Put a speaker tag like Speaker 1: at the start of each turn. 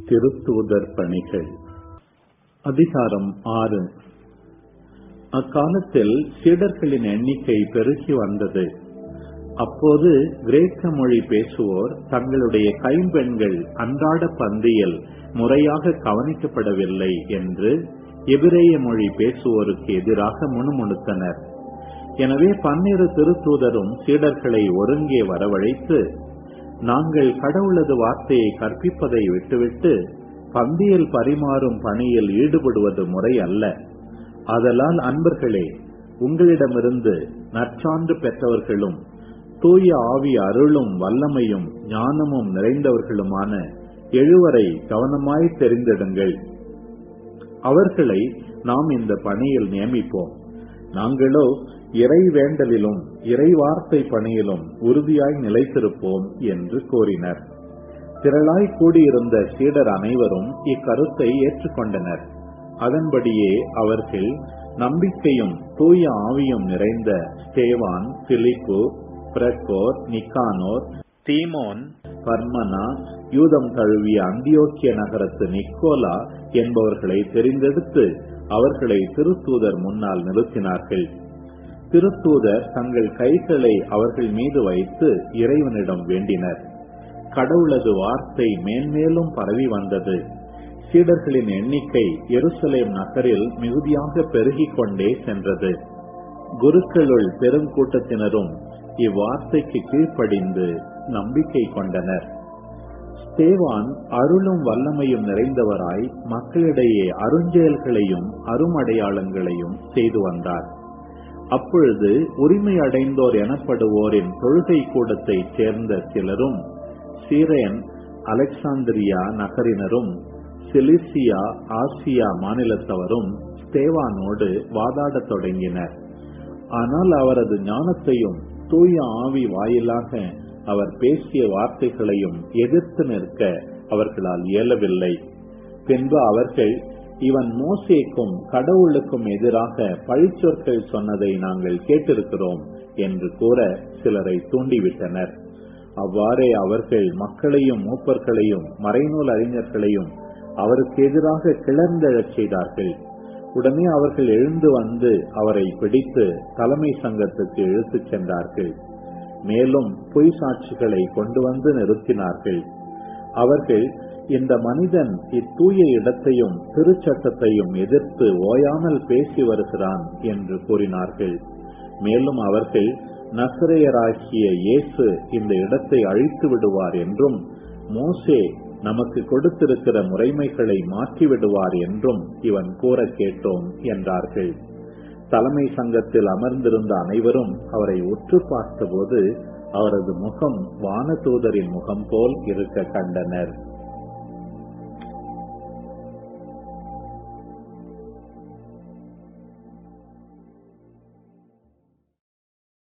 Speaker 1: திருத்தூதர் பணிகள். அதிகாரம் 6. அக்காலத்தில் சீடர்களின் எண்ணிக்கை பெருகி வந்தது. அப்போது கிரேக்க மொழி பேசுவோர் தங்களுடைய கைம்பெண்கள் அன்றாட பந்தியில் முறையாக கவனிக்கப்படவில்லை என்று எபிரேய மொழி பேசுவோருக்கு எதிராக முணுமுணுத்தனர். எனவே 12 திருத்தூதரும் சீடர்களை ஒருங்கே வரவழைத்து, நாங்கள் கடவுளது வார்த்தையை கற்பிப்பதை விட்டுவிட்டு பந்தியில் பரிமாறும் பணியில் ஈடுபடுவது முறை அல்ல. ஆதலால் அன்பர்களே, உங்களிடமிருந்து நற்சான்று பெற்றவர்களும் தூய ஆவி அருளும் வல்லமையும் ஞானமும் நிறைந்தவர்களுமான 7 கவனமாய் தெரிந்தெடுங்கள். அவர்களை நாம் இந்த பணியில் நியமிப்போம். நாங்களோ இறை வேண்டலிலும் இறை வார்த்தை பணியிலும் உறுதியாய் நிலைத்திருப்போம் என்று கூறினர். திரளாய் கூடியிருந்த சீடர் அனைவரும் இக்கருத்தை ஏற்றுக்கொண்டனர். அதன்படியே அவர்கள் நம்பிக்கையும் தூய ஆவியும் நிறைந்த ஸ்தேவான், பிலிப்பு, பிரகோர், நிக்கானோர், தீமோன், பர்மனா, யூதம் தழுவிய அந்தியோக்கிய நகரத்து நிக்கோலா என்பவர்களை தெரிந்தெடுத்து அவர்களை திருத்தூதர் முன்னால் நிறுத்தினார்கள். திருத்தூதர் தங்கள் கைகளை அவர்கள் மீது வைத்து இறைவனிடம் வேண்டினர். கடவுளது வார்த்தை மேன்மேலும் பரவி வந்தது. சீடர்களின் எண்ணிக்கை எருசலேம் நகரில் மிகுதியாக பெருகிக் கொண்டே சென்றது. குருக்களுள் பெருங்கூட்டத்தினரும் இவ்வார்த்தைக்கு கீழ்ப்படிந்து நம்பிக்கை கொண்டனர். ஸ்தேவான் அருளும் வல்லமையும் நிறைந்தவராய் மக்களிடையே அருஞ்செயல்களையும் அருமடையாளங்களையும் செய்து வந்தார். அப்பொழுது உரிமை அடைந்தோர் எனப்படுவோரின் தொழுகை கூடத்தைச் சேர்ந்த சிலரும் சீரேன், அலெக்சாந்திரியா நகரினரும் சிலிசியா, ஆசியா மாநிலத்தவரும் ஸ்தேவானோடு வாதாடத் தொடங்கினர். ஆனால் அவரது ஞானத்தையும் தூய ஆவி வாயிலாக அவர் பேசிய வார்த்தைகளையும் எதிர்த்து நிற்க அவர்களால் இயலவில்லை. பின்பு அவர்கள், இவன் மோசேக்கும் கடவுளுக்கும் எதிராக பழிச்சொற்கள் சொன்னதை நாங்கள் கேட்டிருக்கிறோம் என்று கூற சிலரை தூண்டிவிட்டனர். அவ்வாறே அவர்கள் மக்களையும் மூப்பர்களையும் மறைநூல் அறிஞர்களையும் அவருக்கு எதிராக கிளர்ந்தெழச் செய்தார்கள். உடனே அவர்கள் எழுந்து வந்து அவரை பிடித்து தலைமை சங்கத்துக்கு இழுத்துச் சென்றார்கள். மேலும் பொய் சாட்சிகளை கொண்டு வந்து நிறுத்தினார்கள். அவர்கள், இந்த மனிதன் இத்தூய இடத்தையும் திருச்சட்டத்தையும் எதிர்த்து ஓயாமல் பேசி வருகிறான் என்று கூறினார்கள். மேலும் அவர்கள், நசரேயராகிய இயேசு இந்த இடத்தை அழித்து விடுவார் என்றும் மோசே நமக்கு கொடுத்திருக்கிற முறைமைகளை மாற்றிவிடுவார் என்றும் இவன் கூற கேட்டோம் என்றார்கள். தலைமை சங்கத்தில் அமர்ந்திருந்த அனைவரும் அவரை உற்று பார்த்தபோது அவரது முகம் வானதூதரின் முகம் போல் இருக்க கண்டனர்.